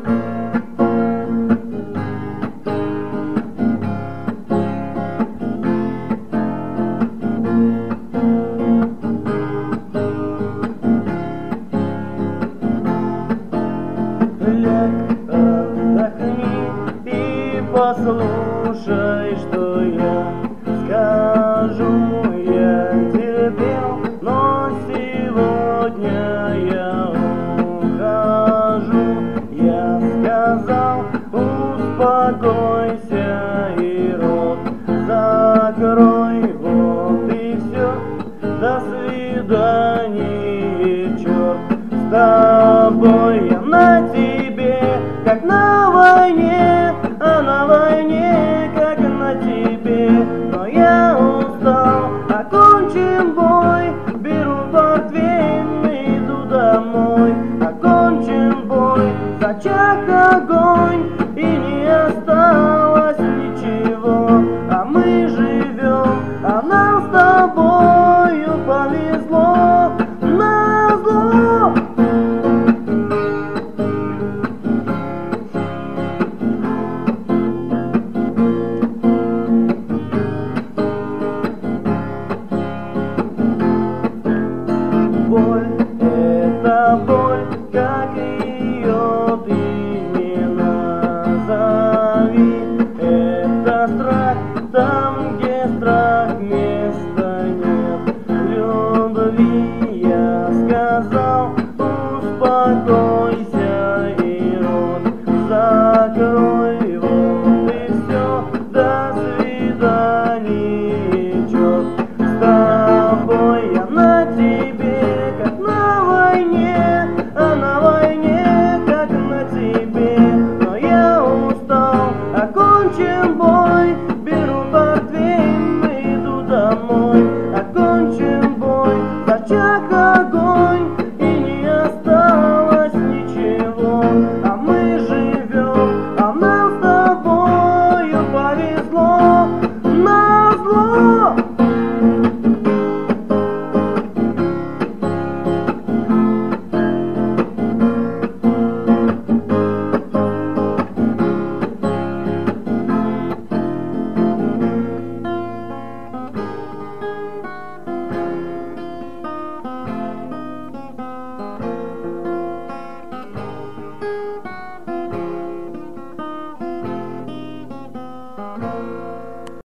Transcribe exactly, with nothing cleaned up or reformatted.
Послушай, что я скажу. Я терпел, но сегодня я ухожу. Я сказал, успокойся и рот закрой. Вот и все, до свидания, черт с тобой. Я на тебе, как на войне, а на войне, как на тебе. Но я устал, окончим бой, беру портвейн, иду домой. Окончим бой, зачах огонь.